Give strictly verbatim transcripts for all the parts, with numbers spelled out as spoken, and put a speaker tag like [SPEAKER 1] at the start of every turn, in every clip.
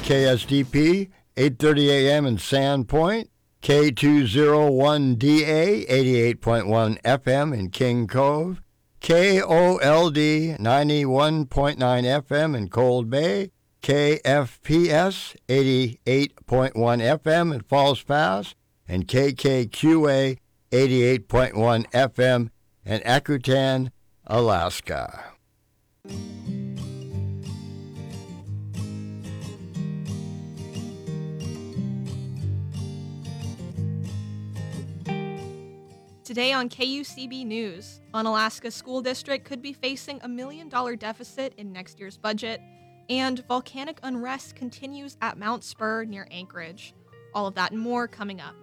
[SPEAKER 1] K S D P, eight thirty a.m. in Sandpoint, K two oh one D A, eighty-eight point one F M in King Cove, K O L D, ninety-one point nine F M in Cold Bay, K F P S, eighty-eight point one F M in Falls Pass, and K K Q A, eighty-eight point one F M in Akutan, Alaska.
[SPEAKER 2] Today on K U C B News, Unalaska School District could be facing a million dollar deficit in next year's budget, and volcanic unrest continues at Mount Spur near Anchorage. All of that and more coming up.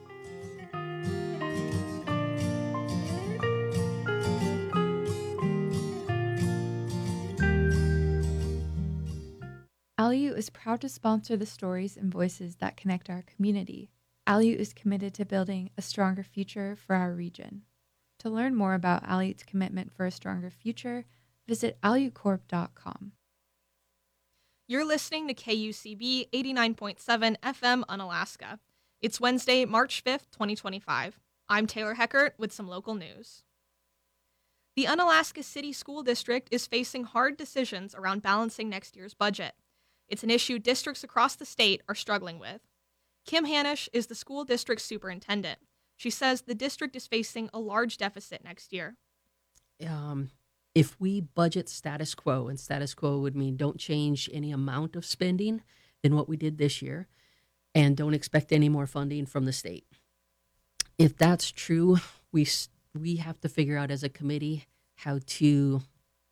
[SPEAKER 3] Aleut is proud to sponsor the stories and voices that connect our community. Aleut is committed to building a stronger future for our region. To learn more about Aleut's commitment for a stronger future, visit aleut corp dot com.
[SPEAKER 2] You're listening to K U C B eighty-nine point seven F M Unalaska. It's Wednesday, March fifth, twenty twenty-five. I'm Taylor Heckert with some local news. The Unalaska City School District is facing hard decisions around balancing next year's budget. It's an issue districts across the state are struggling with. Kim Hanisch is the school district superintendent. She says the district is facing a large deficit next year.
[SPEAKER 4] Um, if we budget status quo, and status quo would mean don't change any amount of spending than what we did this year, and don't expect any more funding from the state. If that's true, we we have to figure out as a committee how to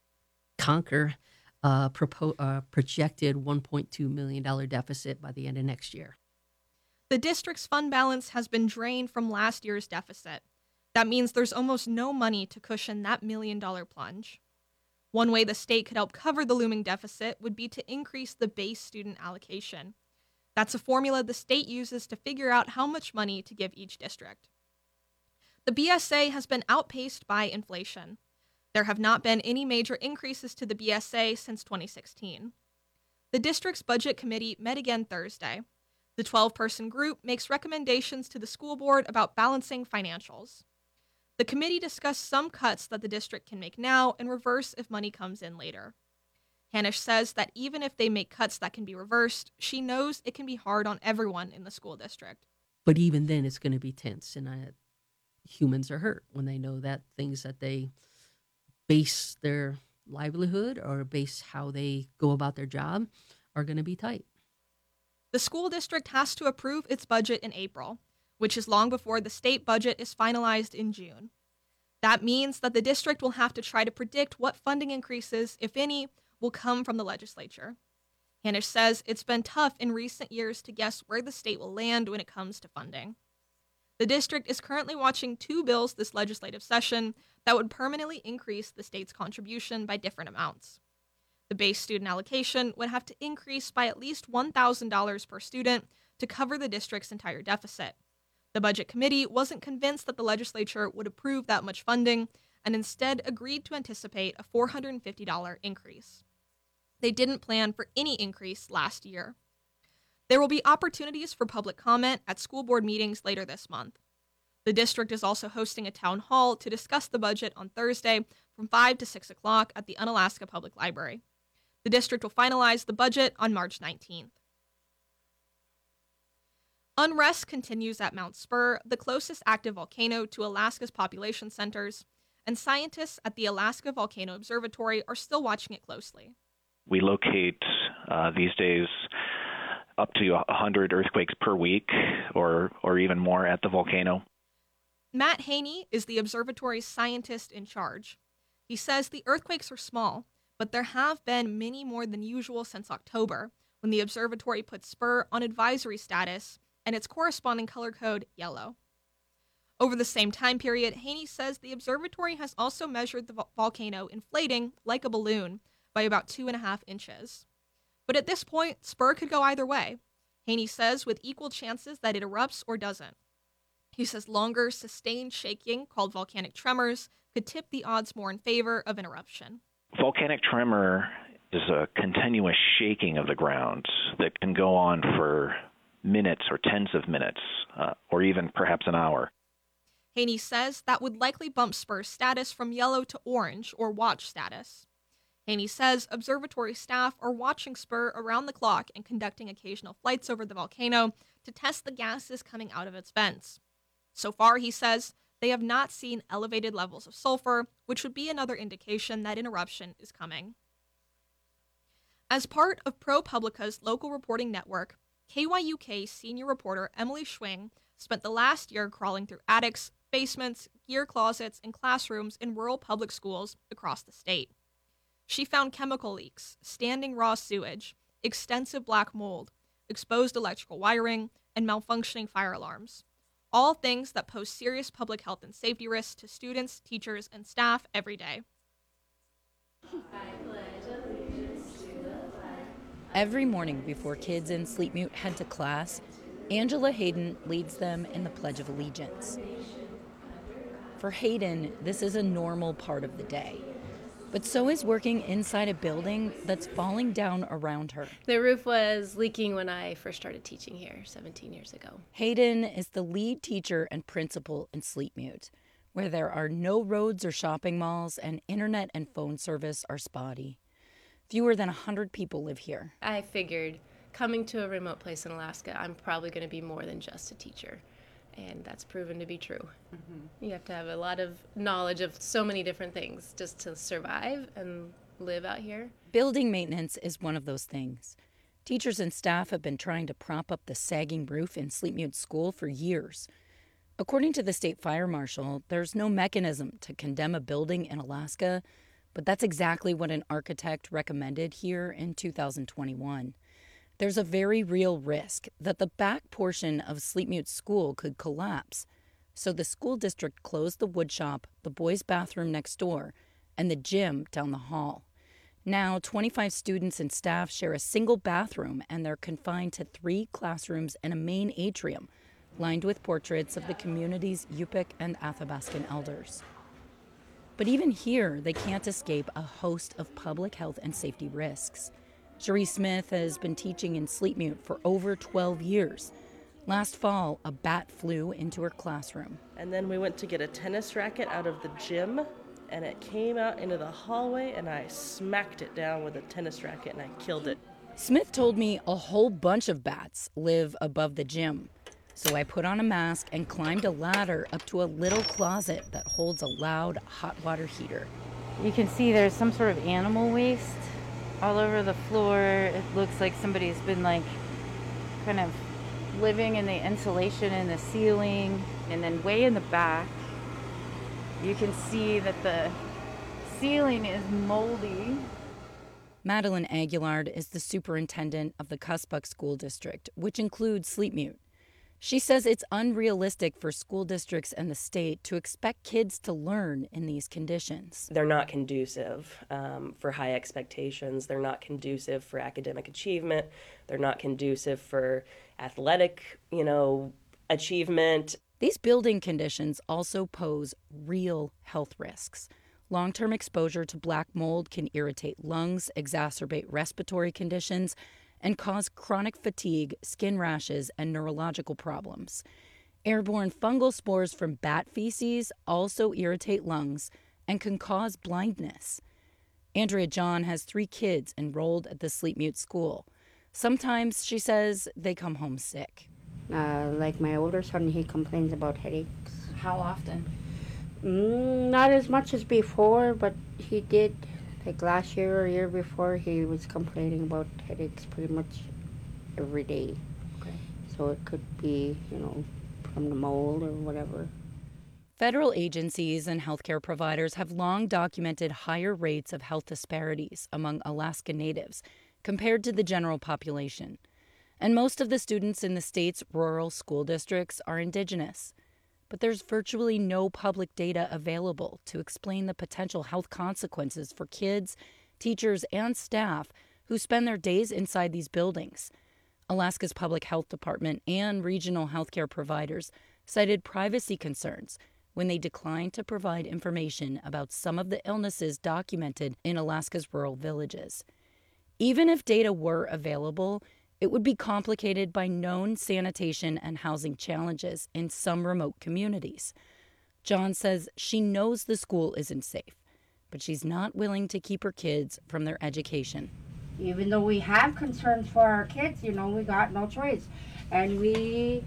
[SPEAKER 4] conquer a propo- uh, projected one point two million dollars deficit by the end of next year.
[SPEAKER 2] The district's fund balance has been drained from last year's deficit. That means there's almost no money to cushion that million-dollar plunge. One way the state could help cover the looming deficit would be to increase the base student allocation. That's a formula the state uses to figure out how much money to give each district. The B S A has been outpaced by inflation. There have not been any major increases to the B S A since twenty sixteen. The district's budget committee met again Thursday. The twelve-person group makes recommendations to the school board about balancing financials. The committee discussed some cuts that the district can make now and reverse if money comes in later. Hanisch says that even if they make cuts that can be reversed, she knows it can be hard on everyone in the school district.
[SPEAKER 4] But even then, it's going to be tense, and I, humans are hurt when they know that things that they base their livelihood or base how they go about their job are going to be tight.
[SPEAKER 2] The school district has to approve its budget in April, which is long before the state budget is finalized in June. That means that the district will have to try to predict what funding increases, if any, will come from the legislature. Hanisch says it's been tough in recent years to guess where the state will land when it comes to funding. The district is currently watching two bills this legislative session that would permanently increase the state's contribution by different amounts. The base student allocation would have to increase by at least one thousand dollars per student to cover the district's entire deficit. The Budget Committee wasn't convinced that the legislature would approve that much funding and instead agreed to anticipate a four hundred fifty dollars increase. They didn't plan for any increase last year. There will be opportunities for public comment at school board meetings later this month. The district is also hosting a town hall to discuss the budget on Thursday from five to six o'clock at the Unalaska Public Library. The district will finalize the budget on March nineteenth. Unrest continues at Mount Spur, the closest active volcano to Alaska's population centers, and scientists at the Alaska Volcano Observatory are still watching it closely.
[SPEAKER 5] We locate uh, these days up to one hundred earthquakes per week or, or even more at the volcano.
[SPEAKER 2] Matt Haney is the observatory's scientist in charge. He says the earthquakes are small, but there have been many more than usual since October, when the observatory put Spur on advisory status and its corresponding color code yellow. Over the same time period, Haney says the observatory has also measured the vo- volcano inflating like a balloon by about two and a half inches. But at this point, Spur could go either way. Haney says with equal chances that it erupts or doesn't. He says longer, sustained shaking, called volcanic tremors, could tip the odds more in favor of an eruption.
[SPEAKER 5] Volcanic tremor is a continuous shaking of the ground that can go on for minutes or tens of minutes, uh, or even perhaps an hour.
[SPEAKER 2] Haney says that would likely bump Spur's status from yellow to orange, or watch status. Haney says observatory staff are watching Spur around the clock and conducting occasional flights over the volcano to test the gases coming out of its vents. So far, he says, they have not seen elevated levels of sulfur, which would be another indication that an eruption is coming. As part of ProPublica's local reporting network, K Y U K senior reporter Emily Schwing spent the last year crawling through attics, basements, gear closets, and classrooms in rural public schools across the state. She found chemical leaks, standing raw sewage, extensive black mold, exposed electrical wiring, and malfunctioning fire alarms. All things that pose serious public health and safety risks to students, teachers, and staff every day.
[SPEAKER 6] Every morning before kids in Sleep Mute head to class, Angela Hayden leads them in the Pledge of Allegiance. For Hayden, this is a normal part of the day. But so is working inside a building that's falling down around her.
[SPEAKER 7] The roof was leaking when I first started teaching here seventeen years ago.
[SPEAKER 6] Hayden is the lead teacher and principal in Sleep Mute, where there are no roads or shopping malls and internet and phone service are spotty. Fewer than one hundred people live here.
[SPEAKER 7] I figured coming to a remote place in Alaska, I'm probably going to be more than just a teacher. And that's proven to be true. Mm-hmm. You have to have a lot of knowledge of so many different things just to survive and live out here.
[SPEAKER 6] Building maintenance is one of those things. Teachers and staff have been trying to prop up the sagging roof in Sleep Mute School for years. According to the state fire marshal, there's no mechanism to condemn a building in Alaska, but that's exactly what an architect recommended here in two thousand twenty-one. There's a very real risk that the back portion of Sleep Mute School could collapse. So the school district closed the wood shop, the boys' bathroom next door, and the gym down the hall. Now, twenty-five students and staff share a single bathroom, and they're confined to three classrooms and a main atrium, lined with portraits of the community's Yupik and Athabascan elders. But even here, they can't escape a host of public health and safety risks. Cherie Smith has been teaching in Sleep Mute for over twelve years. Last fall, a bat flew into her classroom.
[SPEAKER 8] And then we went to get a tennis racket out of the gym, and it came out into the hallway, and I smacked it down with a tennis racket, and I killed it.
[SPEAKER 6] Smith told me a whole bunch of bats live above the gym. So I put on a mask and climbed a ladder up to a little closet that holds a loud hot water heater.
[SPEAKER 9] You can see there's some sort of animal waste all over the floor. It looks like somebody's been like kind of living in the insulation in the ceiling. And then way in the back, you can see that the ceiling is moldy.
[SPEAKER 6] Madeline Aguilard is the superintendent of the Cuspuk School District, which includes Sleep Mute. She says it's unrealistic for school districts and the state to expect kids to learn in these conditions.
[SPEAKER 10] They're not conducive um, for high expectations. They're not conducive for academic achievement. They're not conducive for athletic, you know, achievement.
[SPEAKER 6] These building conditions also pose real health risks. Long-term exposure to black mold can irritate lungs, exacerbate respiratory conditions, and cause chronic fatigue, skin rashes, and neurological problems. Airborne fungal spores from bat feces also irritate lungs and can cause blindness. Andrea John has three kids enrolled at the Sleep Mute school. Sometimes, she says, they come home sick.
[SPEAKER 11] Uh, like my older son, he complains about headaches.
[SPEAKER 9] How often?
[SPEAKER 11] Mm, not as much as before, but he did. Like last year or year before, he was complaining about headaches pretty much every day.
[SPEAKER 9] Okay.
[SPEAKER 11] So it could be, you know, from the mold or whatever.
[SPEAKER 6] Federal agencies and healthcare providers have long documented higher rates of health disparities among Alaska Natives compared to the general population. And most of the students in the state's rural school districts are Indigenous. But there's virtually no public data available to explain the potential health consequences for kids, teachers, and staff who spend their days inside these buildings. Alaska's Public Health Department and regional healthcare providers cited privacy concerns when they declined to provide information about some of the illnesses documented in Alaska's rural villages. Even if data were available, it would be complicated by known sanitation and housing challenges in some remote communities. John says she knows the school isn't safe, but she's not willing to keep her kids from their education.
[SPEAKER 11] Even though we have concerns for our kids, you know, we got no choice. And we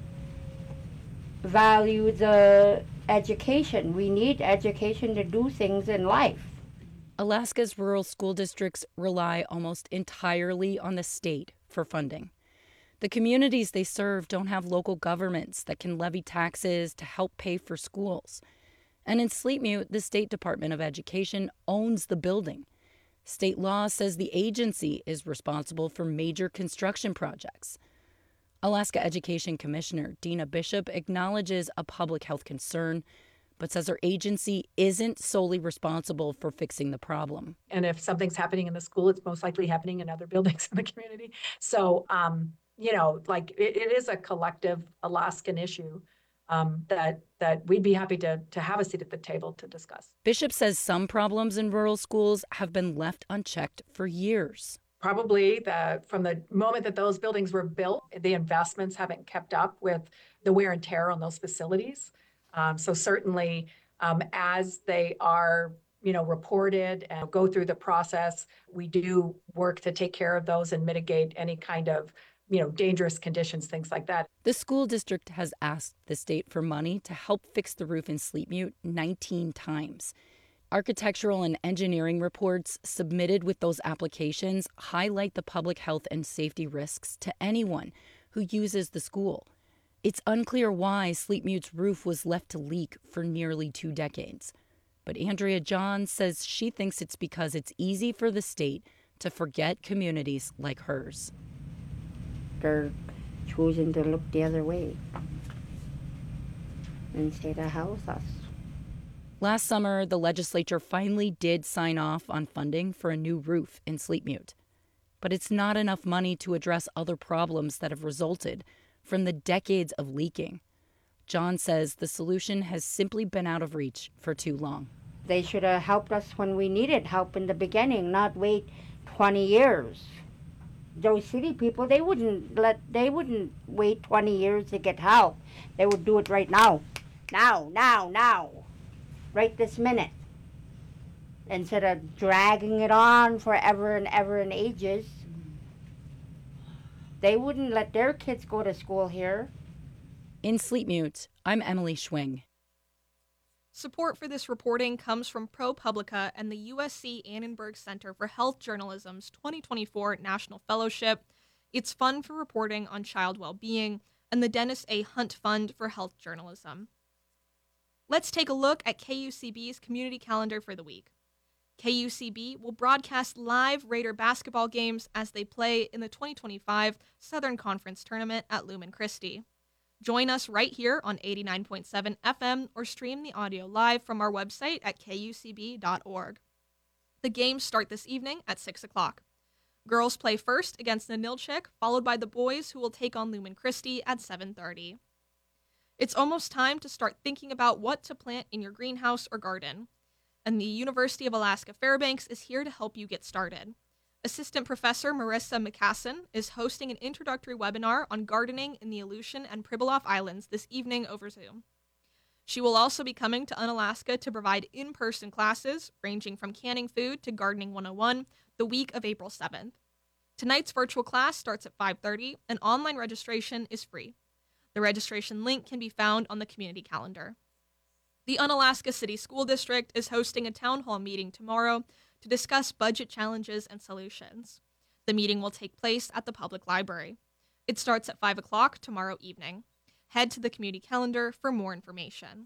[SPEAKER 11] value the education. We need education to do things in life.
[SPEAKER 6] Alaska's rural school districts rely almost entirely on the state for funding. The communities they serve don't have local governments that can levy taxes to help pay for schools. And in Sleepmute, the State Department of Education owns the building. State law says the agency is responsible for major construction projects. Alaska Education Commissioner Dina Bishop acknowledges a public health concern, but says her agency isn't solely responsible for fixing the problem.
[SPEAKER 12] And if something's happening in the school, it's most likely happening in other buildings in the community. So, um, you know, like it, it is a collective Alaskan issue um, that that we'd be happy to to have a seat at the table to discuss.
[SPEAKER 6] Bishop says some problems in rural schools have been left unchecked for years.
[SPEAKER 12] Probably the, from the moment that those buildings were built, the investments haven't kept up with the wear and tear on those facilities. Um, so certainly, um, as they are, you know, reported and go through the process, we do work to take care of those and mitigate any kind of, you know, dangerous conditions, things like that.
[SPEAKER 6] The school district has asked the state for money to help fix the roof in Sleepmute nineteen times. Architectural and engineering reports submitted with those applications highlight the public health and safety risks to anyone who uses the school. It's unclear why Sleepmute's roof was left to leak for nearly two decades. But Andrea John says she thinks it's because it's easy for the state to forget communities like hers.
[SPEAKER 11] They're choosing to look the other way instead of help us.
[SPEAKER 6] Last summer, the legislature finally did sign off on funding for a new roof in Sleepmute. But it's not enough money to address other problems that have resulted from the decades of leaking. John says the solution has simply been out of reach for too long.
[SPEAKER 11] They should have helped us when we needed help in the beginning, not wait twenty years. Those city people, they wouldn't let, they wouldn't wait twenty years to get help. They would do it right now. Now, now, now. Right this minute. Instead of dragging it on forever and ever and ages. They wouldn't let their kids go to school here.
[SPEAKER 6] In Sleepmute, I'm Emily Schwing.
[SPEAKER 2] Support for this reporting comes from ProPublica and the U S C Annenberg Center for Health Journalism's twenty twenty-four National Fellowship. It's fund for reporting on child well-being, and the Dennis A. Hunt Fund for Health Journalism. Let's take a look at K U C B's community calendar for the week. K U C B will broadcast live Raider basketball games as they play in the twenty twenty-five Southern Conference Tournament at Lumen Christi. Join us right here on eighty-nine point seven F M or stream the audio live from our website at K U C B dot org. The games start this evening at six o'clock. Girls play first against Ninilchik, followed by the boys who will take on Lumen Christi at seven thirty. It's almost time to start thinking about what to plant in your greenhouse or garden. And the University of Alaska Fairbanks is here to help you get started. Assistant Professor Marissa McCasson is hosting an introductory webinar on gardening in the Aleutian and Pribilof Islands this evening over Zoom. She will also be coming to Unalaska to provide in-person classes ranging from canning food to gardening one oh one the week of April seventh. Tonight's virtual class starts at five thirty and online registration is free. The registration link can be found on the community calendar. The Unalaska City School District is hosting a town hall meeting tomorrow to discuss budget challenges and solutions. The meeting will take place at the public library. It starts at five o'clock tomorrow evening. Head to the community calendar for more information.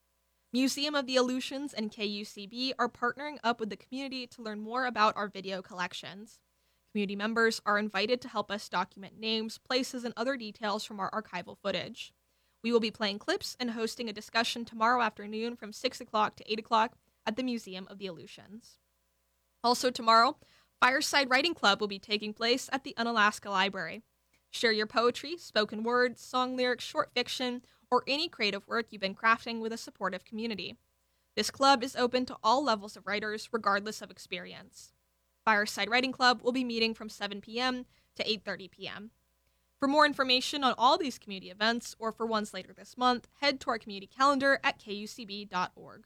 [SPEAKER 2] Museum of the Aleutians and K U C B are partnering up with the community to learn more about our video collections. Community members are invited to help us document names, places, and other details from our archival footage. We will be playing clips and hosting a discussion tomorrow afternoon from six o'clock to eight o'clock at the Museum of the Aleutians. Also tomorrow, Fireside Writing Club will be taking place at the Unalaska Library. Share your poetry, spoken word, song lyrics, short fiction, or any creative work you've been crafting with a supportive community. This club is open to all levels of writers, regardless of experience. Fireside Writing Club will be meeting from seven p.m. to eight thirty p.m. For more information on all these community events, or for ones later this month, head to our community calendar at k u c b dot org.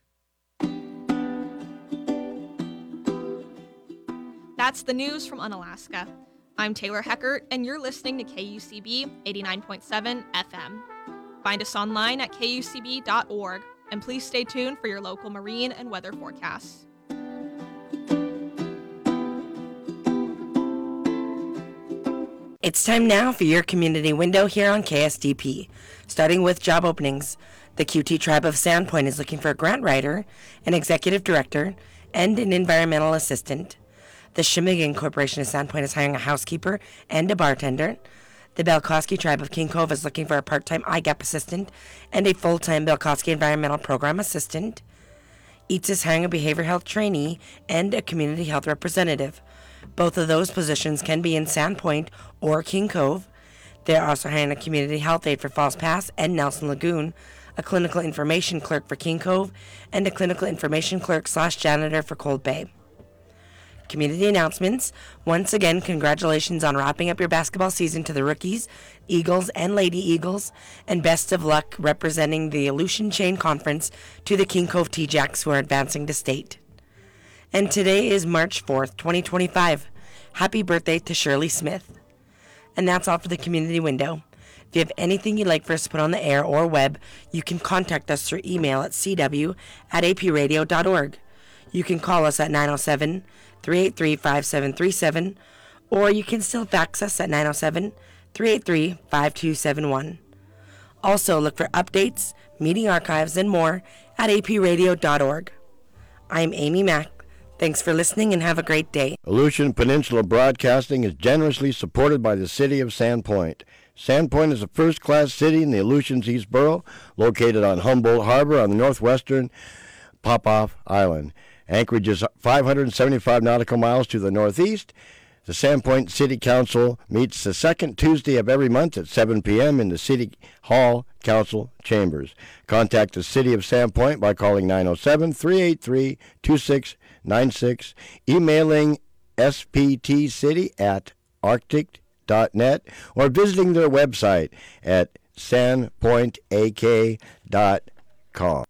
[SPEAKER 2] That's the news from Unalaska. I'm Taylor Heckert, and you're listening to K U C B eighty-nine point seven F M. Find us online at k u c b dot org, and please stay tuned for your local marine and weather forecasts.
[SPEAKER 13] It's time now for your community window here on K S D P. Starting with job openings, the Q T Tribe of Sandpoint is looking for a grant writer, an executive director, and an environmental assistant. The Shemigan Corporation of Sandpoint is hiring a housekeeper and a bartender. The Belkowski Tribe of King Cove is looking for a part-time I G A P assistant and a full-time Belkowski Environmental Program assistant. Eats is hiring a behavioral health trainee and a community health representative. Both of those positions can be in Sandpoint or King Cove. They're also hiring a community health aide for Falls Pass and Nelson Lagoon, a clinical information clerk for King Cove, and a clinical information clerk slash janitor for Cold Bay. Community announcements. Once again, congratulations on wrapping up your basketball season to the rookies, Eagles, and Lady Eagles, and best of luck representing the Aleutian Chain Conference to the King Cove T-Jacks, who are advancing to state. And today is March fourth, twenty twenty-five. Happy birthday to Shirley Smith. And that's all for the community window. If you have anything you'd like for us to put on the air or web, you can contact us through email at c w at a p radio dot org. You can call us at nine oh seven, three eight three, five seven three seven, or you can still fax us at nine oh seven, three eight three, five two seven one. Also, look for updates, meeting archives, and more at a p radio dot org. I'm Amy Mack. Thanks for listening and have a great day.
[SPEAKER 1] Aleutian Peninsula Broadcasting is generously supported by the City of Sandpoint. Sandpoint is a first-class city in the Aleutians East Borough, located on Humboldt Harbor on the northwestern Popoff Island. Anchorage is five hundred seventy-five nautical miles to the northeast. The Sandpoint City Council meets the second Tuesday of every month at seven p.m. in the City Hall Council Chambers. Contact the City of Sandpoint by calling nine oh seven, three eight three, two six nine six, emailing s p t city at arctic dot net, or visiting their website at sandpoint a k dot com.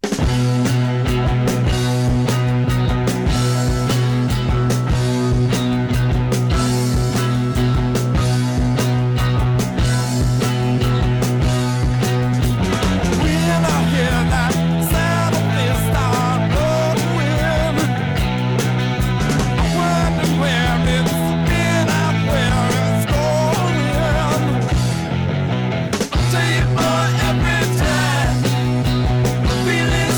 [SPEAKER 14] Every time, feeling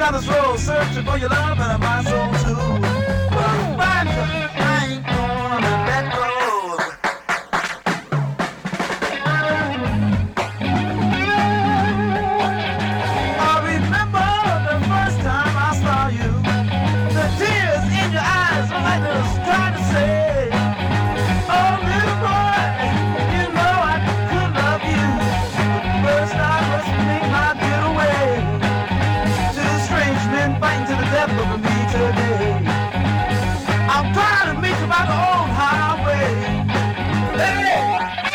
[SPEAKER 14] down this road, searching for your love and my soul too. But I ain't gonna let go. I remember the first time I saw you. The tears in your eyes were like I was trying to say, oh, little boy, you know I could love you. First I must make my getaway to strange men fighting to the death over me today. I'm trying to meet you by the old highway. Hey!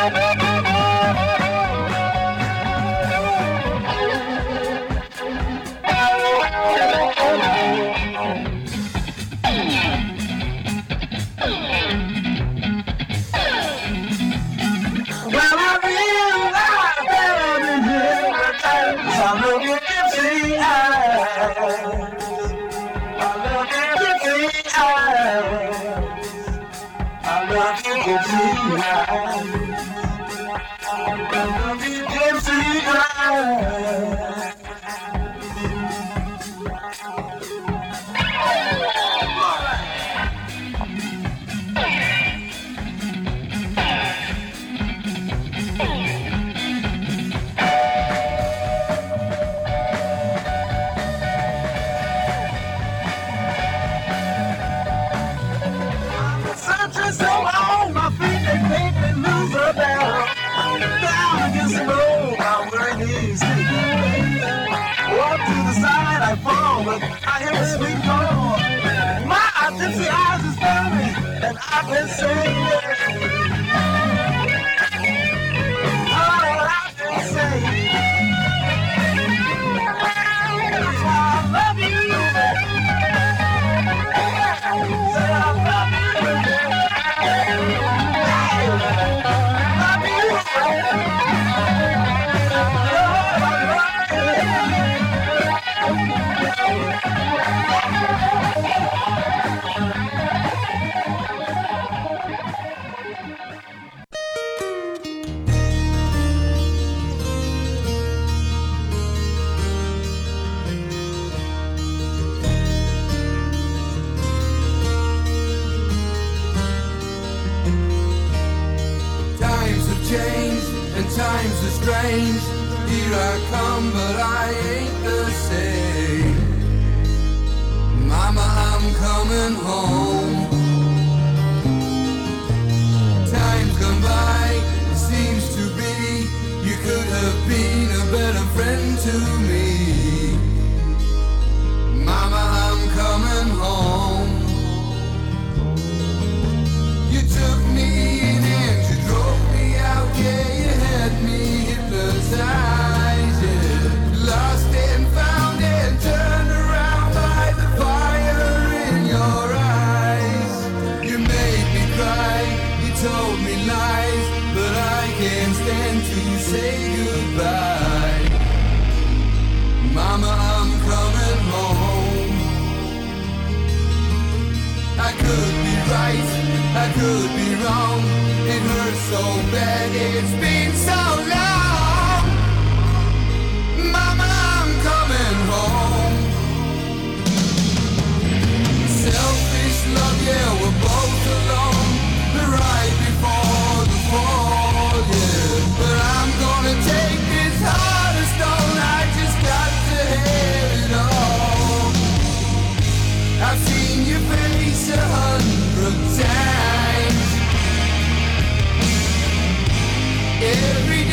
[SPEAKER 14] Well, I realize that in here I love your gypsy eyes. I love your gypsy eyes. I love your gypsy eyes. I love your gypsy eyes. Searching so long, my feet they make me lose a battle. Down against the road, my weary knees. Walk to the side, I fall, but I hear a sweet call. My gypsy eyes is burning, and I can say, all I can say, I love you. Say I love you.
[SPEAKER 15] Times are strange, here I come, but I ain't the same. Mama, I'm coming home. Times gone by, it seems to be, you could have been a better friend to me. Mama, I'm coming home. You took me in and you drove me out, yeah. Me hypnotized, yeah. Lost and found and turned around by the fire in your eyes. You made me cry, you told me lies, but I can't stand to say goodbye. Mama, I'm coming home. I could be right, I could be wrong. It hurts so bad, it's been so long. Mama, I'm coming home. Selfish love, yeah, we're both alone. Right before the fall, yeah. But I'm gonna take this heart of stone. I just got to have it all. I've seen your face a hundred times. Every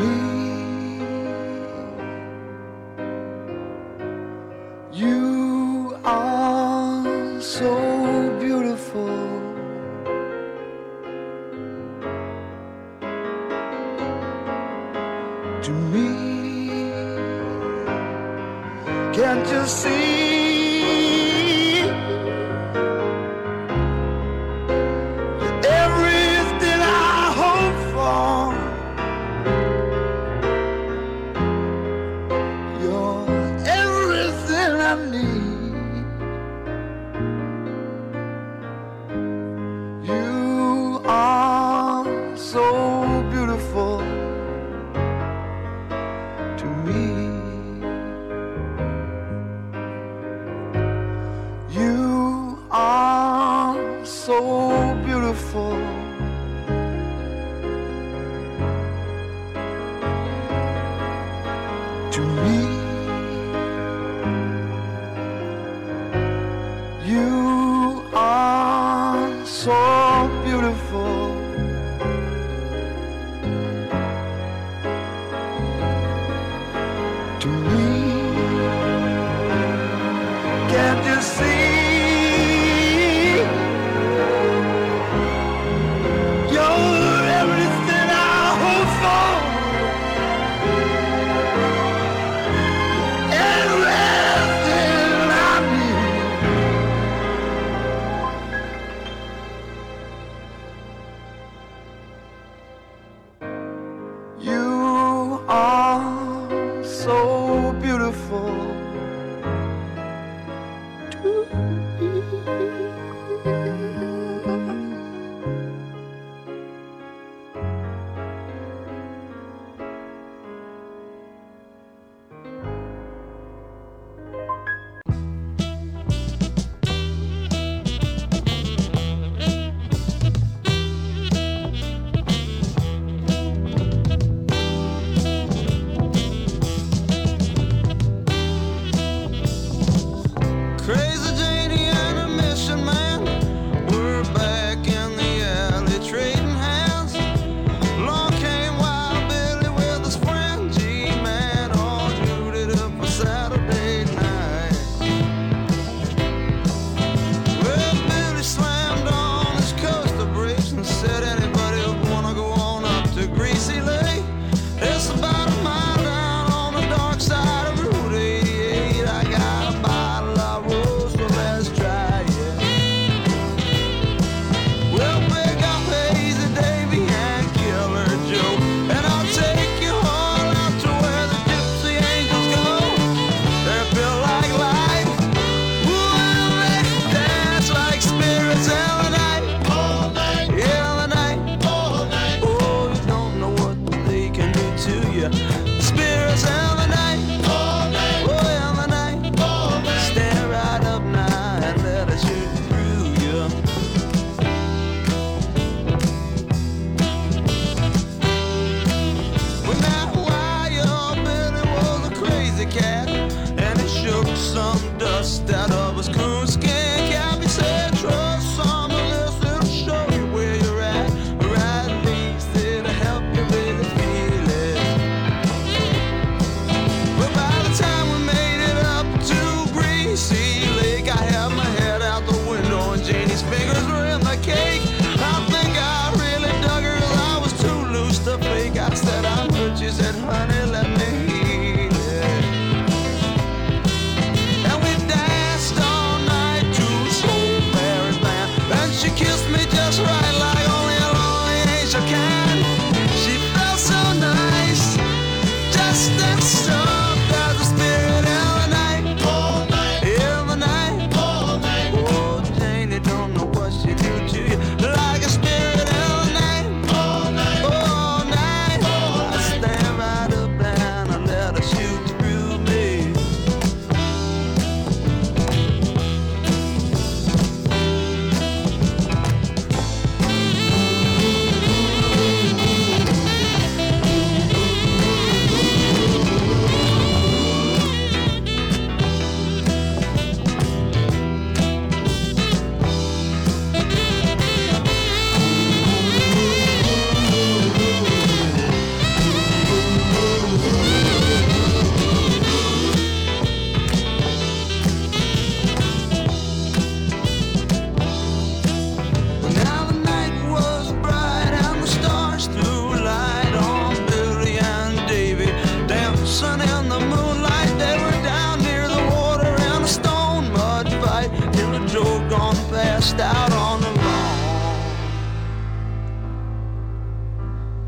[SPEAKER 15] me. You are so beautiful. To me, can't you see? You're everything I hope for. You're everything I need. You are so beautiful. To me, you are so beautiful. To me, you are so beautiful. To me, can't you see? You're everything I hope for. Everything I need. You are so beautiful. To Crazy Janie and a mission man, we're back in the alley trading hands. Along came Wild Billy with his friend G-Man, all suited up for Saturday night. Well, Billy slammed on his coaster brakes and said, anybody wanna go on up to Greasy Lake? It's about a mile down on the dark side of Route eighty-eight. I got a bottle of rose, so let's try it. We'll pick up Hazy Davy and Killer Joe, and I'll take you all out to where the gypsy angels go. They're built like life, ooh, and they dance like spirits in the night, all night, in the night, all night. Oh, you don't know what they can do to you. Spirits in the night, all night, oh, in the night, all night. Stand right up now and let us shoot through you. Well, now Wild Billy was a crazy cat, and he shook some dust out of his coonskin cap. He said, trust some of this, it'll show you where you're at. Or at least it'll help you really feel it. But by the time we made it up to Greasy Lake, I had my head out the window and Janie's fingers were in the cake. I think I really dug her 'cause I was too loose to fake. I said I'm hurt, she said, honey, let me heal it. And we danced all night to Soul Mary's band, and she kissed me just right like only a lonely angel can. She felt so nice, just and soft as a spirit in the night, all night, in the night, all night. Oh, Janie don't know what she do to you, like a spirit in the night, all night, all night. I stand right up and I let her shoot through me.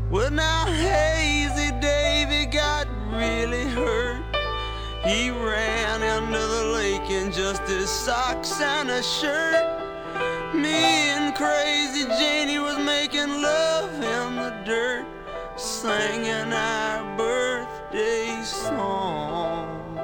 [SPEAKER 14] Well, now Hazy Davy got really hurt. He ran into the lake in just his socks and a shirt. Me and Crazy Janie was making love in the dirt, singing our birthday songs.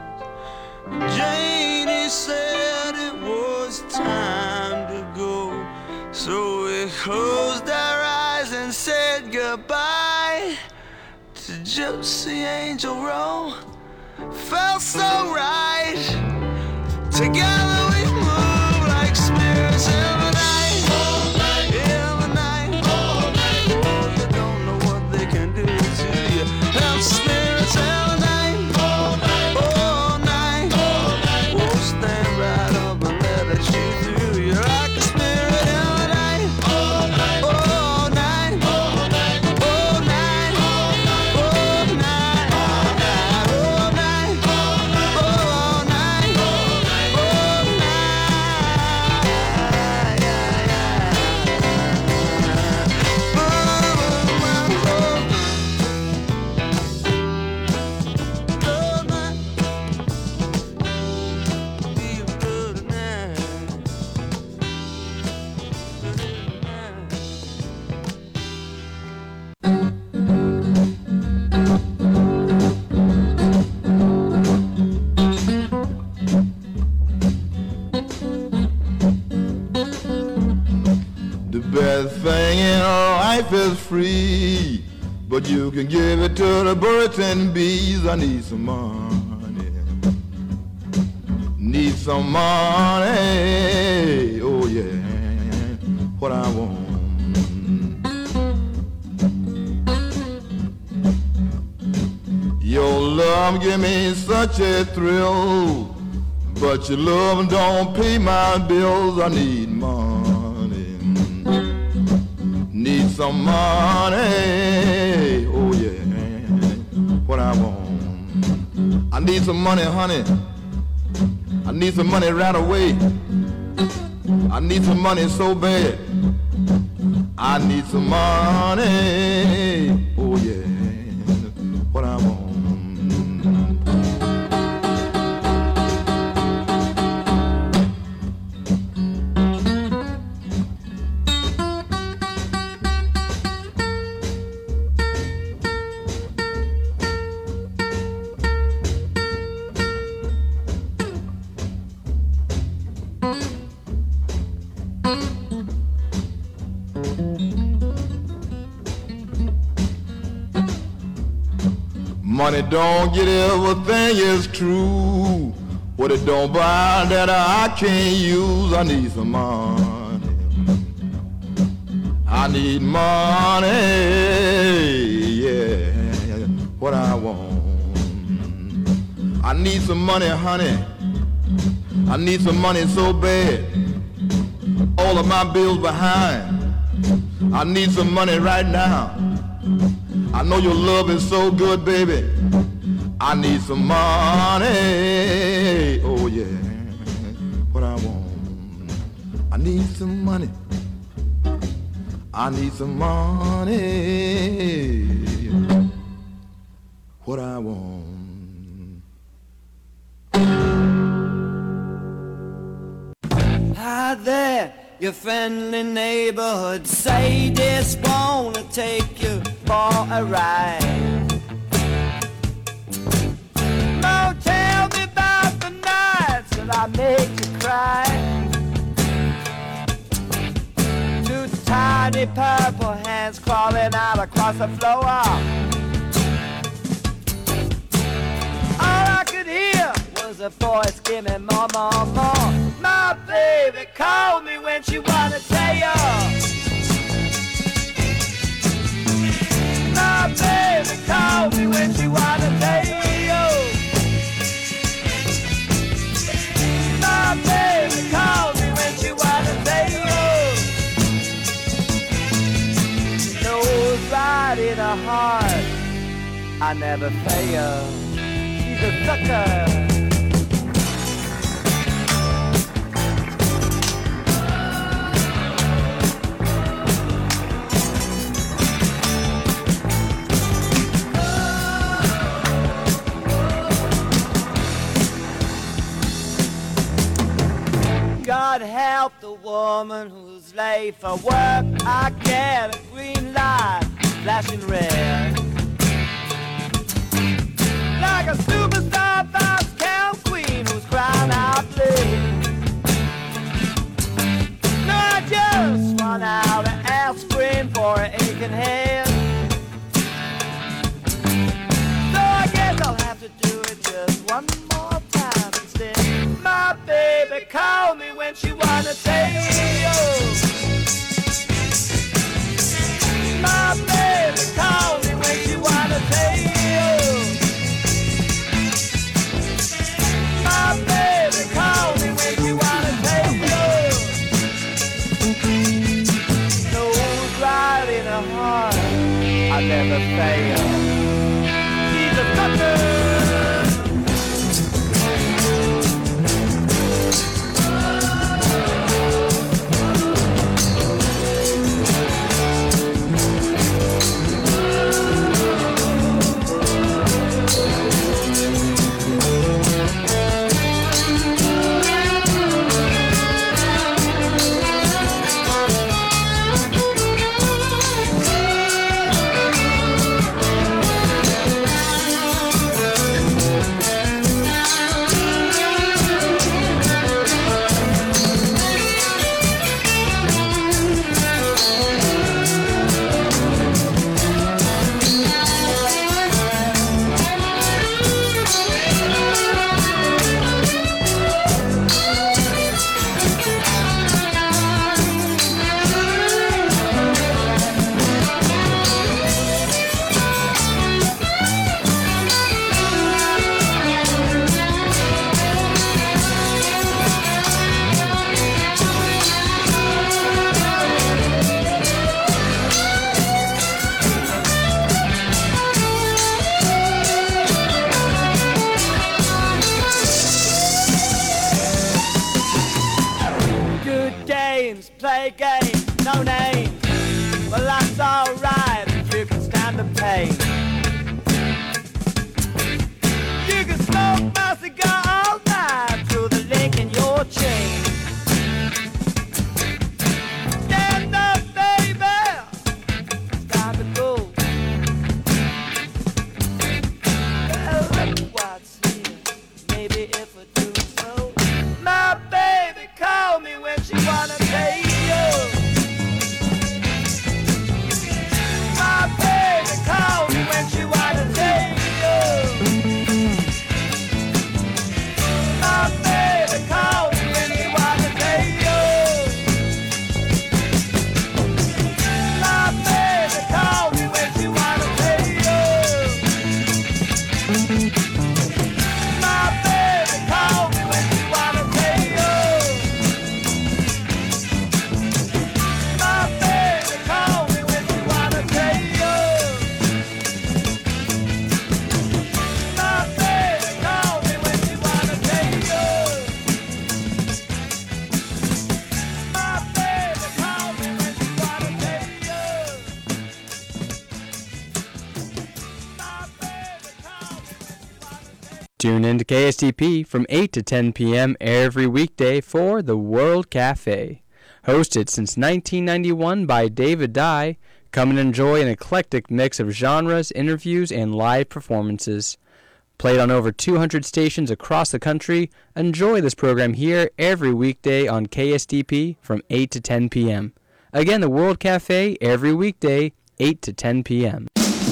[SPEAKER 14] Janie said it was time to go, so we closed our eyes and said goodbye to Gypsy Angel Row. Felt so right. Together we move like spirits in the night, in the night. Oh, you don't know what they can do to you. Them spirits in the night, all night. Oh, stand right up and let it shoot through you like a spirit in the night, all night, all night, all night, all night, all night, all night, all night, all night, all
[SPEAKER 15] The best thing in life is free, but you can give it to the birds and bees. I need some money, need some money, oh yeah, what I want. Your love give me such a thrill, but your love don't pay my bills. I need money, need some money, oh yeah, what I want. I need some money, honey, I need some money right away. I need some money so bad, I need some money, oh yeah, what I want. Money don't get everything is true. What it don't buy that I can't use. I need some money, I need money, yeah, what I want. I need some money, honey, I need some money so bad. All of my bills behind, I need some money right now. I know your love is so good, baby. I need some money, oh yeah, what I want. I need some money, I need some money, what I want.
[SPEAKER 14] Hi there, your friendly neighborhood sadist wanna take you for a ride. Don't tell me about the nights that I make you cry. Two tiny purple hands crawling out across the floor. All I could hear was a voice screaming more, more, more. My baby called me when she wanna tell you. My baby called me when she wanna tell you. My baby called me when she wanna tell you. Knows right in her heart I never fail. She's a sucker. help the woman who's late for work, I get a green light flashing red. Like a superstar boss count queen who's crying out late. No, I just run out of aspirin for an aching head. So I guess I'll have to do it just one more time instead. My baby called me when she wanna take you. My baby called me when she wanna take you. My baby called me when she wanna take you. Knows right in her heart I never fail. She's a sucker. Play games, no name. Well, that's alright if you can stand the pain. You can smoke my cigar all night through the link in your chain. Stand up, baby. It's time to go. Well, look what's here. Maybe if we do so. My baby called me when she wanna take. My baby called me when she wanna take you. My baby called me when she wanna take you. My baby called me when she wanna take you. My baby called me when she wanna take you. My baby called me when she wanna take you. My baby called me when she wanna take you. My baby called me when she wanna take you. My baby called me when she wanna take you.
[SPEAKER 16] Tune in to K S T P from eight to ten p.m. every weekday for the World Cafe. Hosted since nineteen ninety-one by David Dye, come and enjoy an eclectic mix of genres, interviews, and live performances. Played on over two hundred stations across the country, enjoy this program here every weekday on K S D P from eight to ten p.m. Again, the World Cafe every weekday, eight to ten p.m.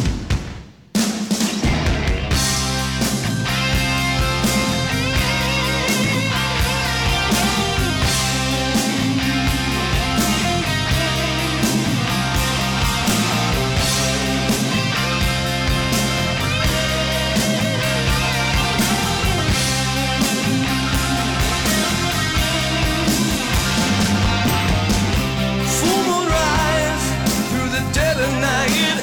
[SPEAKER 14] Full moon rise through the dead of night.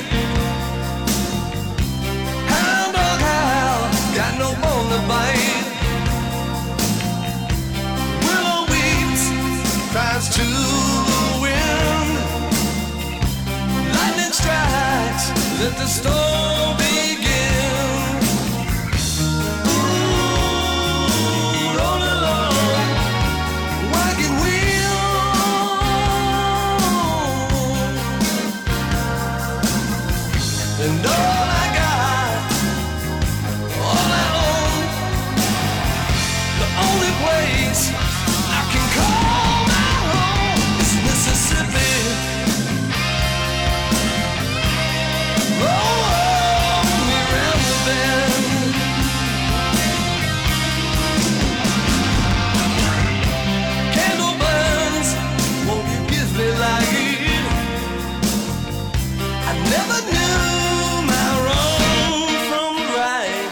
[SPEAKER 14] Hound dog howl, got no bone to bite. Willow weeps, cries to the wind. Lightning strikes, let the storm begin. Ooh, roll along, wagon wheel. and all I got, all I own, the only place I can call my home is Mississippi. Roll me round the bend. Candle burns, won't you kiss me like it? I never knew my wrong from right.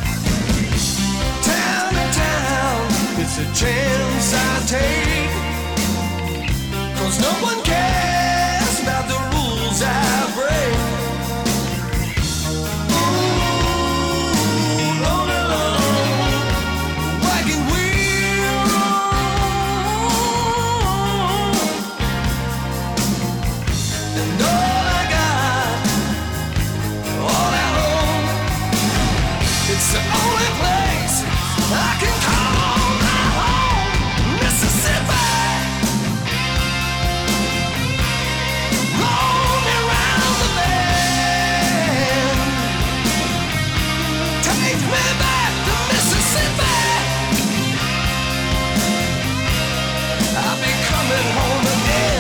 [SPEAKER 14] Town to town, it's a chance I take. 'Cause no one cares about the rules I break. Ooh, Lord alone, wagon wheel roll. And all I got, all I own, it's the only place I can call my home, Mississippi. Roll me round the bend. Take me back to Mississippi. I'll be coming home again.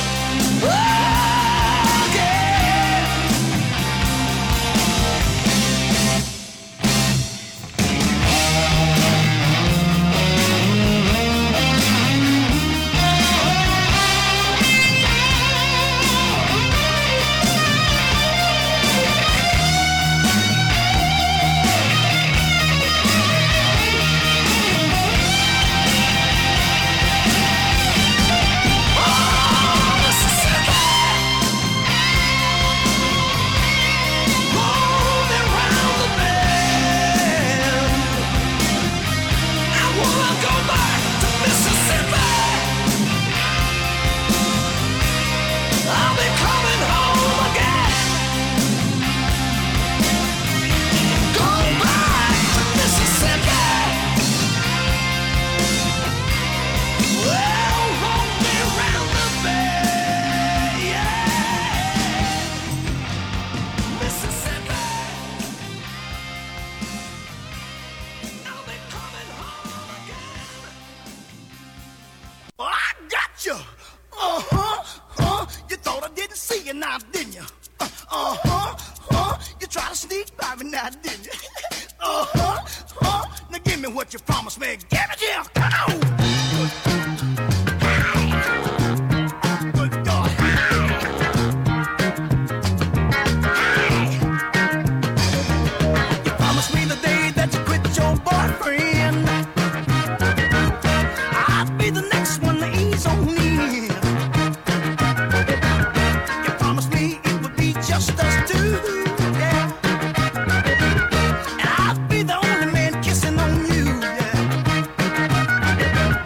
[SPEAKER 14] Again.
[SPEAKER 17] Well, I got you. Uh-huh, uh, you thought I didn't see you now, didn't you? Uh, uh-huh, uh, you tried to sneak by me now, didn't you? uh-huh, uh, now give me what you promised me. Give it here, come on. Good God. You promised me the day that you quit your boyfriend, I'd be the next one to ease on in. You promised me it would be just us two, yeah. And I'd be the only man kissing on you, yeah.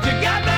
[SPEAKER 14] You got